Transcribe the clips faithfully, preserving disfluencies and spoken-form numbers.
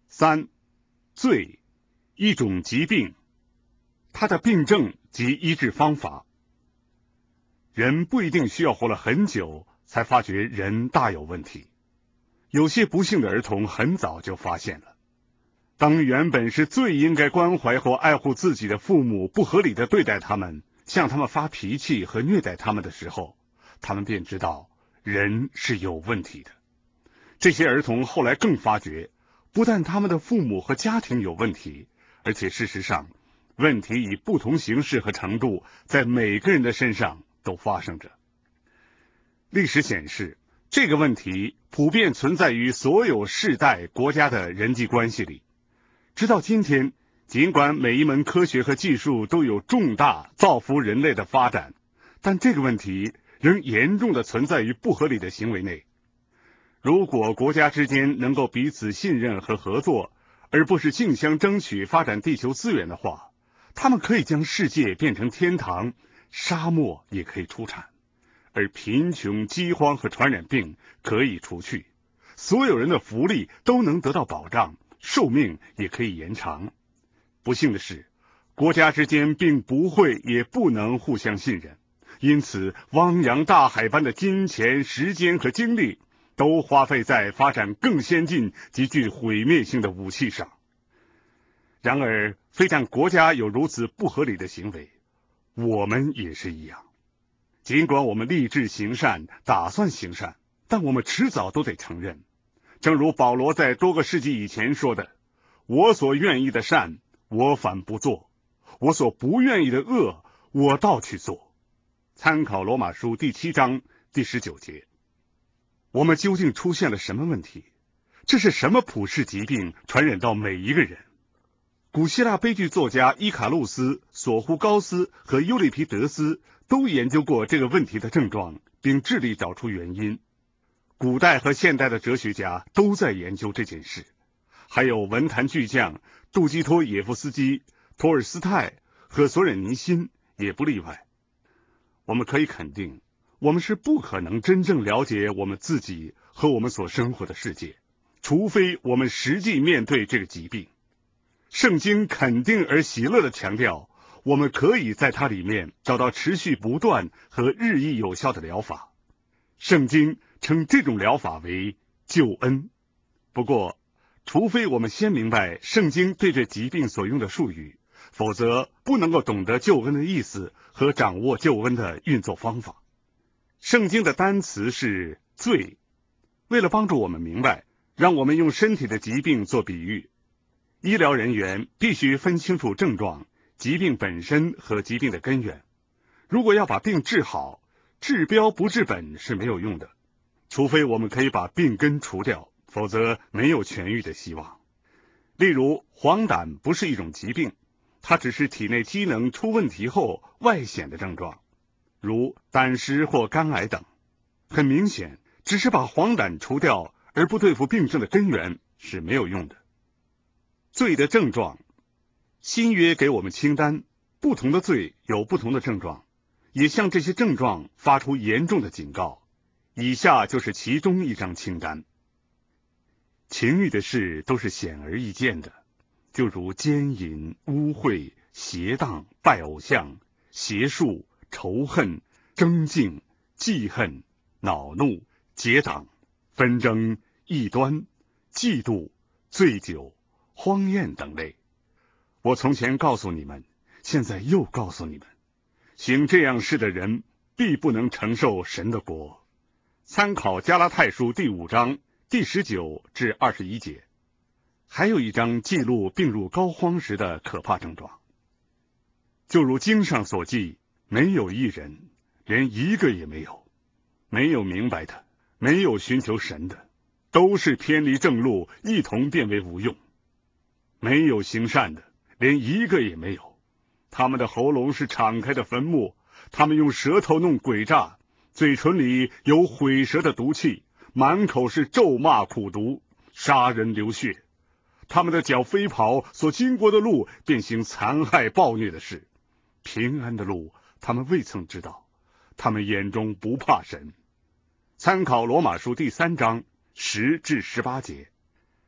三、罪，一种疾病，它的病症及医治方法。人不一定需要活了很久才发觉人大有问题，有些不幸的儿童很早就发现了。当原本是最应该关怀或爱护自己的父母不合理的对待他们，向他们发脾气和虐待他们的时候，他们便知道人是有问题的。这些儿童后来更发觉，不但他们的父母和家庭有问题，而且事实上，问题以不同形式和程度在每个人的身上都发生着。历史显示，这个问题普遍存在于所有世代国家的人际关系里。直到今天，尽管每一门科学和技术都有重大造福人类的发展，但这个问题仍严重的存在于不合理的行为内。如果国家之间能够彼此信任和合作，而不是竞相争取发展地球资源的话，他们可以将世界变成天堂，沙漠也可以出产，而贫穷、饥荒和传染病可以除去，所有人的福利都能得到保障，寿命也可以延长。不幸的是，国家之间并不会也不能互相信任，因此汪洋大海般的金钱、时间和精力都花费在发展更先进及具毁灭性的武器上。然而，非但国家有如此不合理的行为，我们也是一样。尽管我们立志行善，打算行善，但我们迟早都得承认，正如保罗在多个世纪以前说的，我所愿意的善，我反不做；我所不愿意的恶，我倒去做。参考罗马书第七章第十九节。我们究竟出现了什么问题？这是什么普世疾病传染到每一个人？古希腊悲剧作家伊卡路斯、索胡高斯和尤利皮德斯都研究过这个问题的症状，并致力找出原因。古代和现代的哲学家都在研究这件事，还有文坛巨匠杜基托耶夫斯基、托尔斯泰和索忍尼辛也不例外。我们可以肯定，我们是不可能真正了解我们自己和我们所生活的世界，除非我们实际面对这个疾病。圣经肯定而喜乐地强调，我们可以在它里面找到持续不断和日益有效的疗法。圣经称这种疗法为救恩。不过，除非我们先明白圣经对这疾病所用的术语，否则不能够懂得救恩的意思和掌握救恩的运作方法。圣经的单词是罪。为了帮助我们明白，让我们用身体的疾病做比喻。医疗人员必须分清楚症状、疾病本身和疾病的根源。如果要把病治好，治标不治本是没有用的，除非我们可以把病根除掉，否则没有痊愈的希望。例如，黄疸不是一种疾病，它只是体内机能出问题后外显的症状，如胆石或肝癌等。很明显，只是把黄疸除掉而不对付病症的根源是没有用的。罪的症状，新约给我们清单，不同的罪有不同的症状，也向这些症状发出严重的警告。以下就是其中一张清单。情欲的事都是显而易见的，就如奸淫、污秽、邪荡、拜偶像、邪术、仇恨、争竞、记恨、恼怒、结党、纷争、异端、嫉妒、醉酒、荒宴等类。我从前告诉你们，现在又告诉你们，行这样事的人必不能承受神的国。参考加拉太书第五章第十九至二十一节。还有一章记录病入膏肓时的可怕症状。就如经上所记，没有一人，连一个也没有，没有明白的，没有寻求神的，都是偏离正路，一同变为无用。没有行善的，连一个也没有。他们的喉咙是敞开的坟墓，他们用舌头弄诡诈，嘴唇里有毁舌的毒气，满口是咒骂苦毒，杀人流血。他们的脚飞跑，所经过的路便行残害暴虐的事。平安的路他们未曾知道，他们眼中不怕神。参考罗马书第三章十至十八节。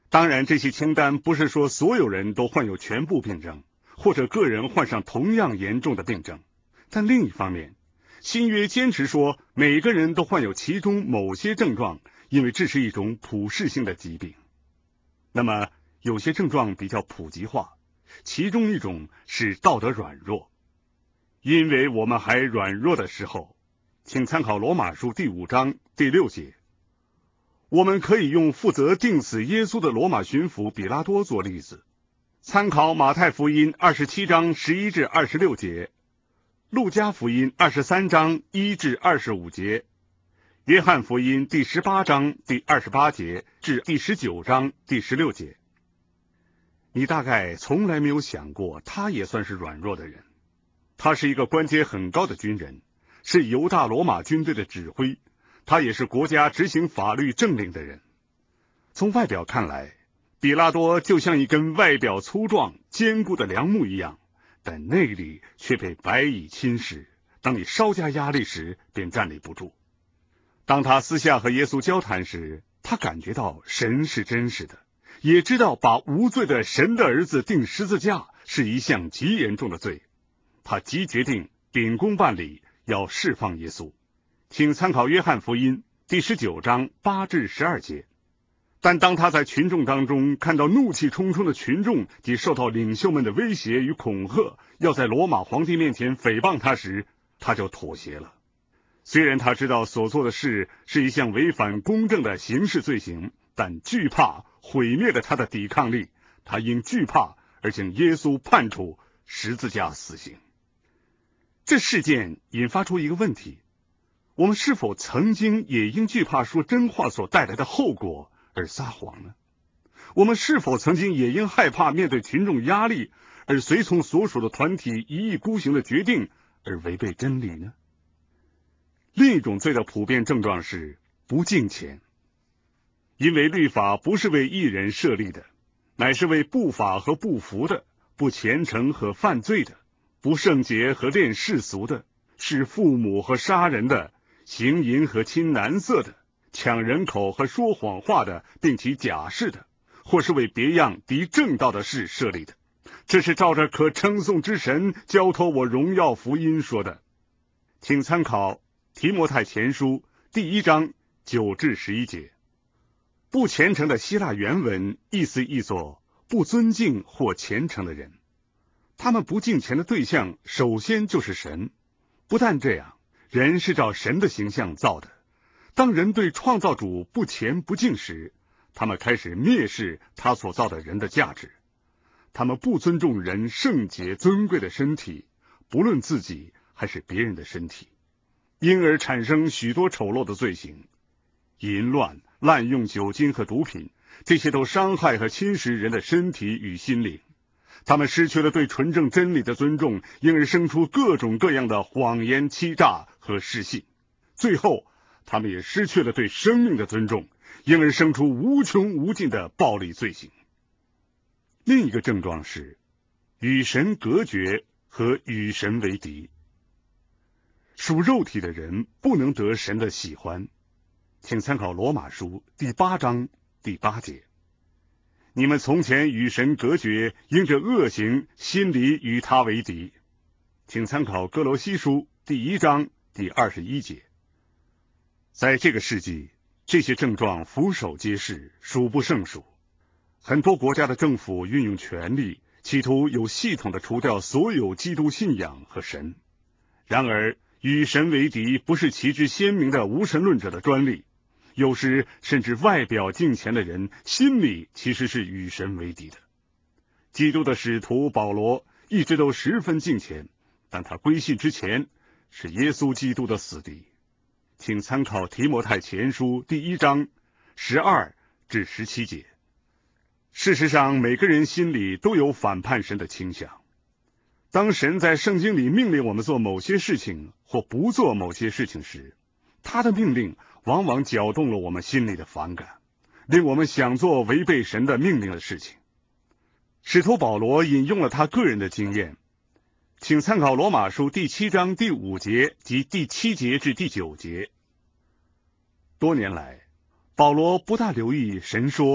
当然，这些清单不是说所有人都患有全部病症，或者个人患上同样严重的病症。但另一方面，新约坚持说每个人都患有其中某些症状，因为这是一种普世性的疾病。那么有些症状比较普及化，其中一种是道德软弱。因为我们还软弱的时候，请参考罗马书第五章第六节。我们可以用负责定死耶稣的罗马巡抚比拉多做例子，参考马太福音二十七章十一至二十六节，路加福音二十三章一至二十五节，约翰福音第十八章第二十八节至第十九章第十六节。你大概从来没有想过，他也算是软弱的人。他是一个官阶很高的军人，是犹大罗马军队的指挥，他也是国家执行法律政令的人。从外表看来，比拉多就像一根外表粗壮坚固的梁木一样，但内里却被白蚁侵蚀，当你稍加压力时便站立不住。当他私下和耶稣交谈时，他感觉到神是真实的，也知道把无罪的神的儿子钉十字架是一项极严重的罪。他即决定秉公办理，要释放耶稣。请参考约翰福音第十九章八至十二节。但当他在群众当中看到怒气冲冲的群众及受到领袖们的威胁与恐吓，要在罗马皇帝面前诽谤他时，他就妥协了。虽然他知道所做的事是一项违反公正的刑事罪行，但惧怕毁灭了他的抵抗力，他因惧怕而将耶稣判处十字架死刑。这事件引发出一个问题：我们是否曾经也因惧怕说真话所带来的后果而撒谎呢？我们是否曾经也因害怕面对群众压力而随从所属的团体一意孤行的决定而违背真理呢？另一种罪的普遍症状是不敬虔。因为律法不是为义人设立的，乃是为不法和不服的，不虔诚和犯罪的，不圣洁和恋世俗的，是父母和杀人的，行淫和亲男色的，抢人口和说谎话的，并起假誓的，或是为别样敌正道的事设立的。这是照着可称颂之神交托我荣耀福音说的。请参考提摩太前书第一章九至十一节。不虔诚的希腊原文意思译作不尊敬或虔诚的人。他们不敬虔的对象首先就是神。不但这样，人是照神的形象造的。当人对创造主不虔不敬时，他们开始蔑视他所造的人的价值。他们不尊重人圣洁尊贵的身体，不论自己还是别人的身体，因而产生许多丑陋的罪行。淫乱、滥用酒精和毒品，这些都伤害和侵蚀人的身体与心灵。他们失去了对纯正真理的尊重，因而生出各种各样的谎言、欺诈和失信。最后，他们也失去了对生命的尊重，因而生出无穷无尽的暴力罪行。另一个症状是与神隔绝和与神为敌。属肉体的人不能得神的喜欢。请参考罗马书第八章第八节。你们从前与神隔绝，因着恶行，心里与他为敌。请参考哥罗西书第一章第二十一节。在这个世纪，这些症状俯首皆是，数不胜数。很多国家的政府运用权力，企图有系统地除掉所有基督信仰和神。然而，与神为敌不是旗帜鲜明的无神论者的专利。有时甚至外表敬虔的人，心里其实是与神为敌的。基督的使徒保罗一直都十分敬虔，但他归信之前是耶稣基督的死敌。请参考提摩太前书第一章十二至十七节。事实上，每个人心里都有反叛神的倾向。当神在圣经里命令我们做某些事情或不做某些事情时，他的命令往往搅动了我们心里的反感，令我们想做违背神的命令的事情。使徒保罗引用了他个人的经验，请参考罗马书第七章第五节及第七节至第九节。多年来，保罗不大留意神说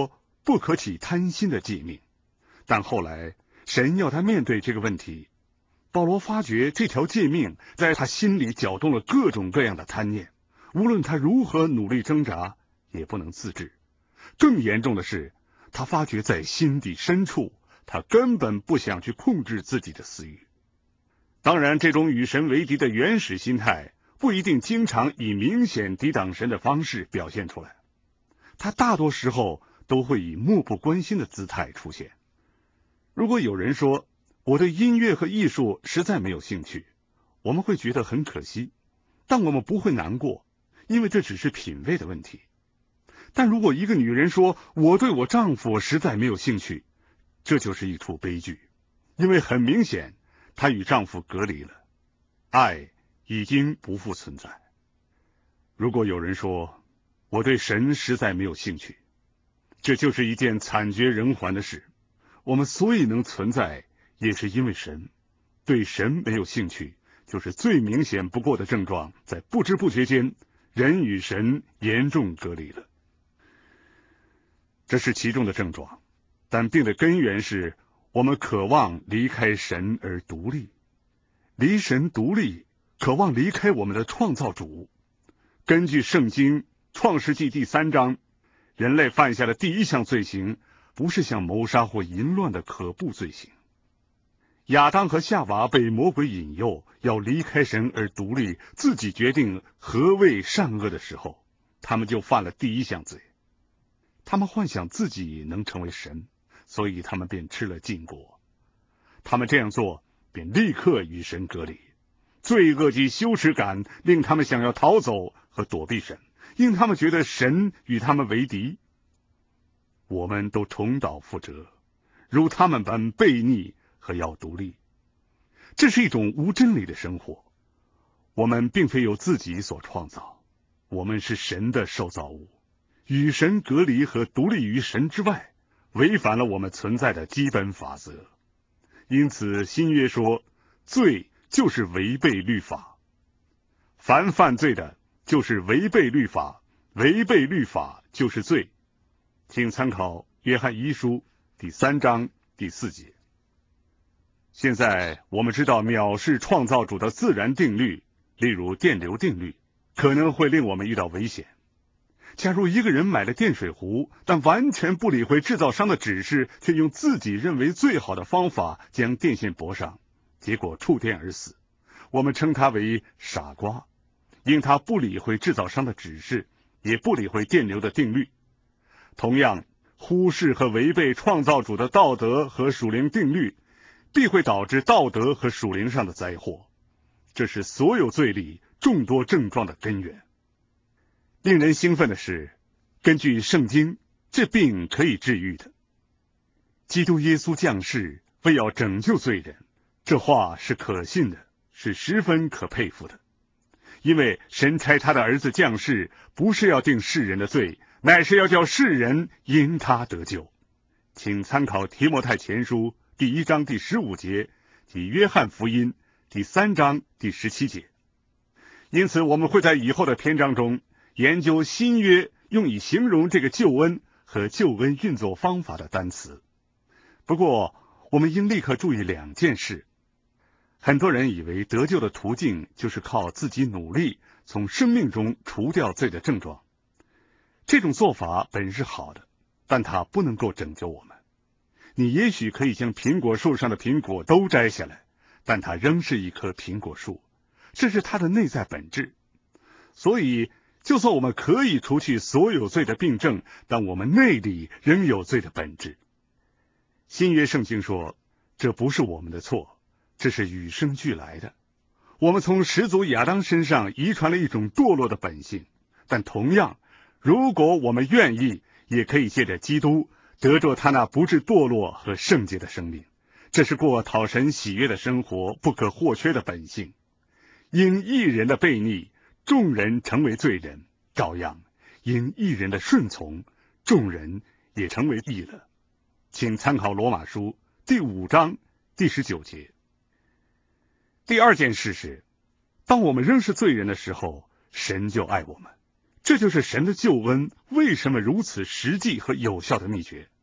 不可起贪心的诫命。但后来神要他面对这个问题，保罗发觉这条诫命在他心里搅动了各种各样的贪念，无论他如何努力挣扎，也不能自制。更严重的是，他发觉在心底深处，他根本不想去控制自己的私欲。当然，这种与神为敌的原始心态不一定经常以明显抵挡神的方式表现出来，他大多时候都会以漠不关心的姿态出现。如果有人说我对音乐和艺术实在没有兴趣，我们会觉得很可惜，但我们不会难过，因为这只是品味的问题。但如果一个女人说我对我丈夫实在没有兴趣，这就是一出悲剧，因为很明显她与丈夫隔离了，爱已经不复存在。如果有人说我对神实在没有兴趣，这就是一件惨绝人寰的事。我们所以能存在，也是因为神。对神没有兴趣，就是最明显不过的症状，在不知不觉间，人与神严重隔离了。这是其中的症状，但病的根源是我们渴望离开神而独立，离神独立，渴望离开我们的创造主。根据圣经创世纪第三章，人类犯下的第一项罪行，不是像谋杀或淫乱的可怖罪行。亚当和夏娃被魔鬼引诱，要离开神而独立，自己决定何谓善恶的时候，他们就犯了第一项罪。他们幻想自己能成为神，所以他们便吃了禁果。他们这样做，便立刻与神隔离。罪恶及羞耻感令他们想要逃走和躲避神，因他们觉得神与他们为敌。我们都重蹈覆辙，如他们般悖逆和要独立。这是一种无真理的生活。我们并非由自己所创造，我们是神的受造物。与神隔离和独立于神之外，违反了我们存在的基本法则。因此新约说，罪就是违背律法。凡犯罪的，就是违背律法，违背律法就是罪。请参考约翰一书第三章第四节。现在我们知道藐视创造主的自然定律，例如电流定律，可能会令我们遇到危险。假如一个人买了电水壶，但完全不理会制造商的指示，却用自己认为最好的方法将电线驳上，结果触电而死，我们称他为傻瓜，因他不理会制造商的指示，也不理会电流的定律。同样，忽视和违背创造主的道德和属灵定律，必会导致道德和属灵上的灾祸。这是所有罪里众多症状的根源。令人兴奋的是，根据圣经，这病可以治愈的。基督耶稣降世，为要拯救罪人，这话是可信的，是十分可佩服的。因为神差他的儿子降世，不是要定世人的罪，乃是要叫世人因他得救。请参考提摩太前书第一章第十五节及约翰福音第三章第十七节。因此我们会在以后的篇章中研究新约用以形容这个救恩和救恩运作方法的单词。不过我们应立刻注意两件事。很多人以为得救的途径就是靠自己努力从生命中除掉罪的症状。这种做法本是好的，但它不能够拯救我们。你也许可以将苹果树上的苹果都摘下来，但它仍是一棵苹果树，这是它的内在本质。所以就算我们可以除去所有罪的病症，但我们内里仍有罪的本质。新约圣经说，这不是我们的错，这是与生俱来的。我们从始祖亚当身上遗传了一种堕落的本性，但同样，如果我们愿意，也可以借着基督得着他那不致堕落和圣洁的生命。这是过讨神喜悦的生活不可或缺的本性。因一人的悖逆，众人成为罪人，照样因一人的顺从，众人也成为义了。请参考罗马书第五章第十九节。第二件事是，当我们仍是罪人的时候，神就爱我们。这就是神的救恩为什么如此实际和有效的秘诀。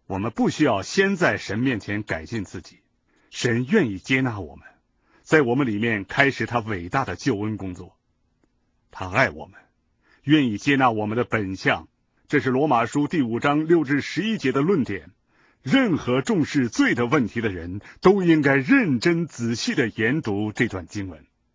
我们不需要先在神面前改进自己，神愿意接纳我们，在我们里面开始他伟大的救恩工作。他爱我们，愿意接纳我们的本相，这是罗马书第五章六至十一节的论点。任何重视罪的问题的人都应该认真仔细地研读这段经文。